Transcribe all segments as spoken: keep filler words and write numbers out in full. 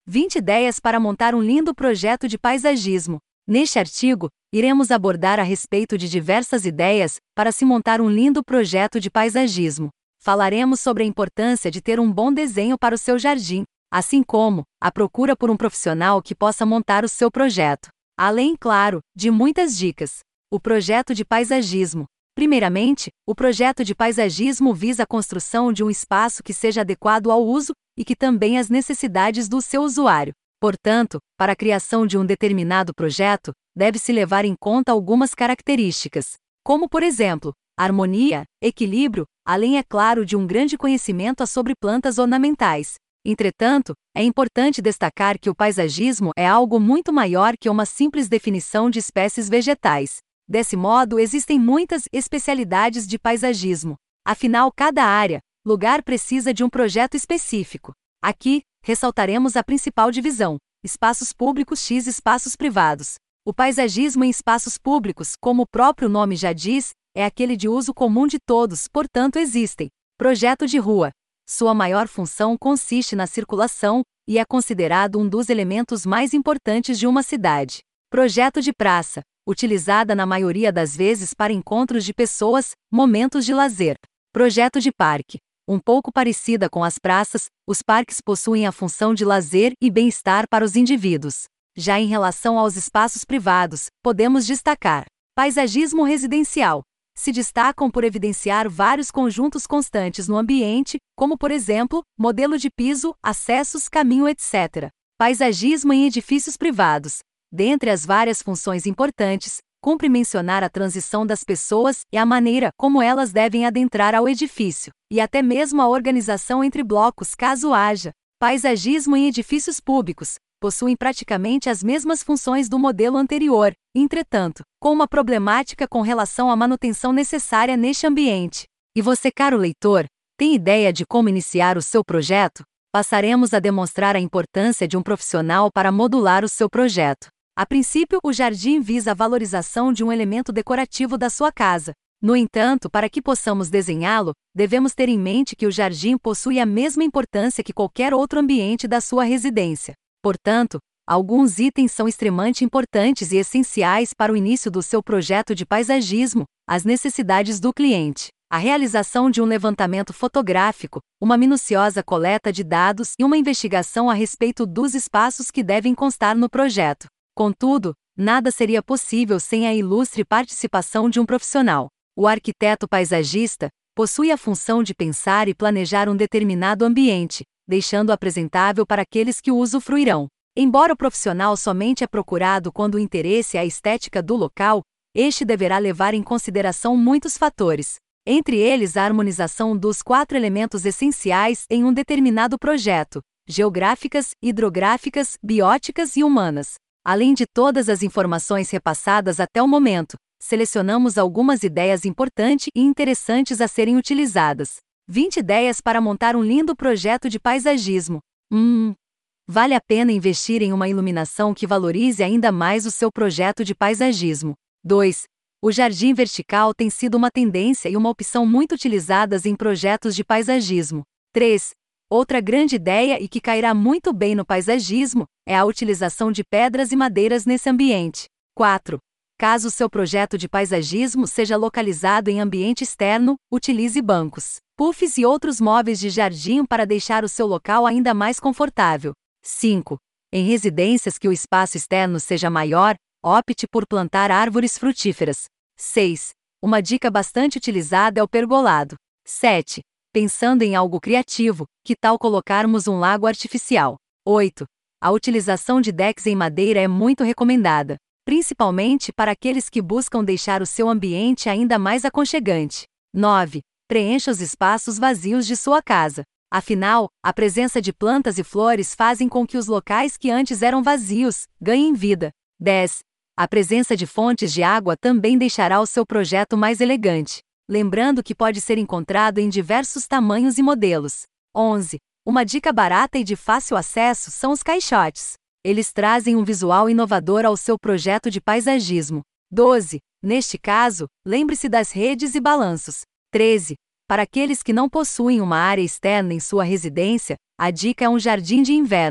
vinte ideias para montar um lindo projeto de paisagismo. Neste artigo, iremos abordar a respeito de diversas ideias para se montar um lindo projeto de paisagismo. Falaremos sobre a importância de ter um bom desenho para o seu jardim, assim como a procura por um profissional que possa montar o seu projeto. Além, claro, de muitas dicas. O projeto de paisagismo. Primeiramente, o projeto de paisagismo visa a construção de um espaço que seja adequado ao uso e que também às necessidades do seu usuário. Portanto, para a criação de um determinado projeto, deve-se levar em conta algumas características, como por exemplo, harmonia, equilíbrio, além, é claro, de um grande conhecimento sobre plantas ornamentais. Entretanto, é importante destacar que o paisagismo é algo muito maior que uma simples definição de espécies vegetais. Desse modo, existem muitas especialidades de paisagismo. Afinal, cada área, lugar precisa de um projeto específico. Aqui, ressaltaremos a principal divisão: espaços públicos x espaços privados. O paisagismo em espaços públicos, como o próprio nome já diz, é aquele de uso comum de todos, portanto existem. Projeto de rua. Sua maior função consiste na circulação e é considerado um dos elementos mais importantes de uma cidade. Projeto de praça. Utilizada na maioria das vezes para encontros de pessoas, momentos de lazer. Projeto de parque. Um pouco parecida com as praças, os parques possuem a função de lazer e bem-estar para os indivíduos. Já em relação aos espaços privados, podemos destacar paisagismo residencial. Se destacam por evidenciar vários conjuntos constantes no ambiente, como por exemplo, modelo de piso, acessos, caminho, etcétera. Paisagismo em edifícios privados. Dentre as várias funções importantes, cumpre mencionar a transição das pessoas e a maneira como elas devem adentrar ao edifício, e até mesmo a organização entre blocos caso haja. Paisagismo em edifícios públicos. Possuem praticamente as mesmas funções do modelo anterior, entretanto, com uma problemática com relação à manutenção necessária neste ambiente. E você, caro leitor, tem ideia de como iniciar o seu projeto? Passaremos a demonstrar a importância de um profissional para modular o seu projeto. A princípio, o jardim visa a valorização de um elemento decorativo da sua casa. No entanto, para que possamos desenhá-lo, devemos ter em mente que o jardim possui a mesma importância que qualquer outro ambiente da sua residência. Portanto, alguns itens são extremamente importantes e essenciais para o início do seu projeto de paisagismo: as necessidades do cliente, a realização de um levantamento fotográfico, uma minuciosa coleta de dados e uma investigação a respeito dos espaços que devem constar no projeto. Contudo, nada seria possível sem a ilustre participação de um profissional. O arquiteto paisagista possui a função de pensar e planejar um determinado ambiente, deixando-o apresentável para aqueles que o usufruirão. Embora o profissional somente é procurado quando o interesse é a estética do local, este deverá levar em consideração muitos fatores, entre eles a harmonização dos quatro elementos essenciais em um determinado projeto: geográficas, hidrográficas, bióticas e humanas. Além de todas as informações repassadas até o momento, selecionamos algumas ideias importantes e interessantes a serem utilizadas. vinte ideias para montar um lindo projeto de paisagismo. Hum, vale a pena investir em uma iluminação que valorize ainda mais o seu projeto de paisagismo. dois. O jardim vertical tem sido uma tendência e uma opção muito utilizadas em projetos de paisagismo. três. Outra grande ideia e que cairá muito bem no paisagismo é a utilização de pedras e madeiras nesse ambiente. quatro. Caso seu projeto de paisagismo seja localizado em ambiente externo, utilize bancos, puffs e outros móveis de jardim para deixar o seu local ainda mais confortável. cinco. Em residências que o espaço externo seja maior, opte por plantar árvores frutíferas. seis. Uma dica bastante utilizada é o pergolado. sete. Pensando em algo criativo, que tal colocarmos um lago artificial? oito. A utilização de decks em madeira é muito recomendada, principalmente para aqueles que buscam deixar o seu ambiente ainda mais aconchegante. nove. Preencha os espaços vazios de sua casa. Afinal, a presença de plantas e flores fazem com que os locais que antes eram vazios ganhem vida. dez. A presença de fontes de água também deixará o seu projeto mais elegante, lembrando que pode ser encontrado em diversos tamanhos e modelos. onze. Uma dica barata e de fácil acesso são os caixotes. Eles trazem um visual inovador ao seu projeto de paisagismo. doze. Neste caso, lembre-se das redes e balanços. treze. Para aqueles que não possuem uma área externa em sua residência, a dica é um jardim de inverno.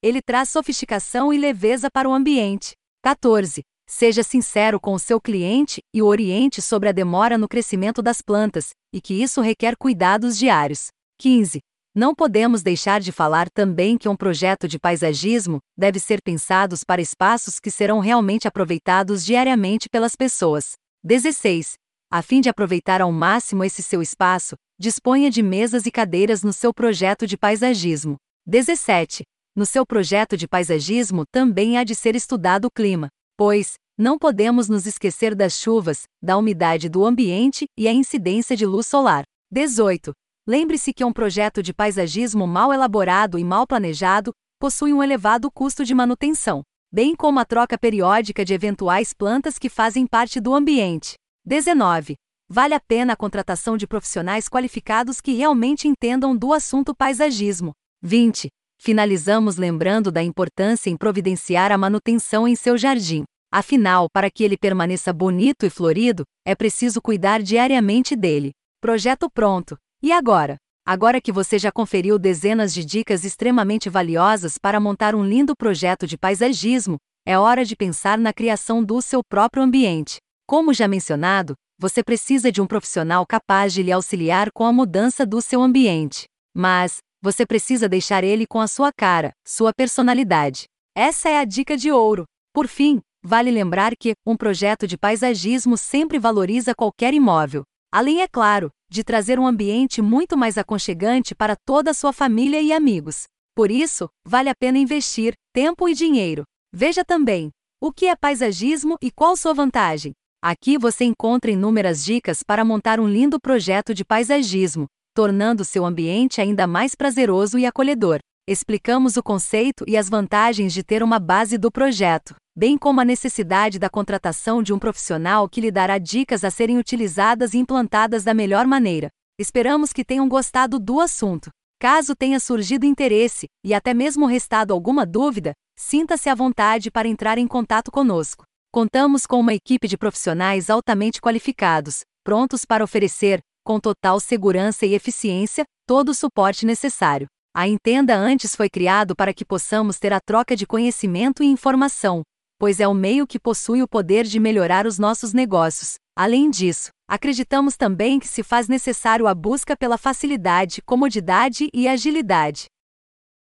Ele traz sofisticação e leveza para o ambiente. quatorze. Seja sincero com o seu cliente e o oriente sobre a demora no crescimento das plantas, e que isso requer cuidados diários. quinze. Não podemos deixar de falar também que um projeto de paisagismo deve ser pensado para espaços que serão realmente aproveitados diariamente pelas pessoas. dezesseis. A fim de aproveitar ao máximo esse seu espaço, disponha de mesas e cadeiras no seu projeto de paisagismo. dezessete. No seu projeto de paisagismo também há de ser estudado o clima, pois não podemos nos esquecer das chuvas, da umidade do ambiente e a incidência de luz solar. dezoito. Lembre-se que um projeto de paisagismo mal elaborado e mal planejado possui um elevado custo de manutenção, bem como a troca periódica de eventuais plantas que fazem parte do ambiente. dezenove. Vale a pena a contratação de profissionais qualificados que realmente entendam do assunto paisagismo. vinte. Finalizamos lembrando da importância em providenciar a manutenção em seu jardim. Afinal, para que ele permaneça bonito e florido, é preciso cuidar diariamente dele. Projeto pronto. E agora? Agora que você já conferiu dezenas de dicas extremamente valiosas para montar um lindo projeto de paisagismo, é hora de pensar na criação do seu próprio ambiente. Como já mencionado, você precisa de um profissional capaz de lhe auxiliar com a mudança do seu ambiente. Mas você precisa deixar ele com a sua cara, sua personalidade. Essa é a dica de ouro. Por fim, vale lembrar que um projeto de paisagismo sempre valoriza qualquer imóvel. Além, é claro, de trazer um ambiente muito mais aconchegante para toda a sua família e amigos. Por isso, vale a pena investir tempo e dinheiro. Veja também o que é paisagismo e qual sua vantagem. Aqui você encontra inúmeras dicas para montar um lindo projeto de paisagismo, tornando seu ambiente ainda mais prazeroso e acolhedor. Explicamos o conceito e as vantagens de ter uma base do projeto, bem como a necessidade da contratação de um profissional que lhe dará dicas a serem utilizadas e implantadas da melhor maneira. Esperamos que tenham gostado do assunto. Caso tenha surgido interesse, e até mesmo restado alguma dúvida, sinta-se à vontade para entrar em contato conosco. Contamos com uma equipe de profissionais altamente qualificados, prontos para oferecer, com total segurança e eficiência, todo o suporte necessário. A Entenda Antes foi criado para que possamos ter a troca de conhecimento e informação, pois é o meio que possui o poder de melhorar os nossos negócios. Além disso, acreditamos também que se faz necessário a busca pela facilidade, comodidade e agilidade.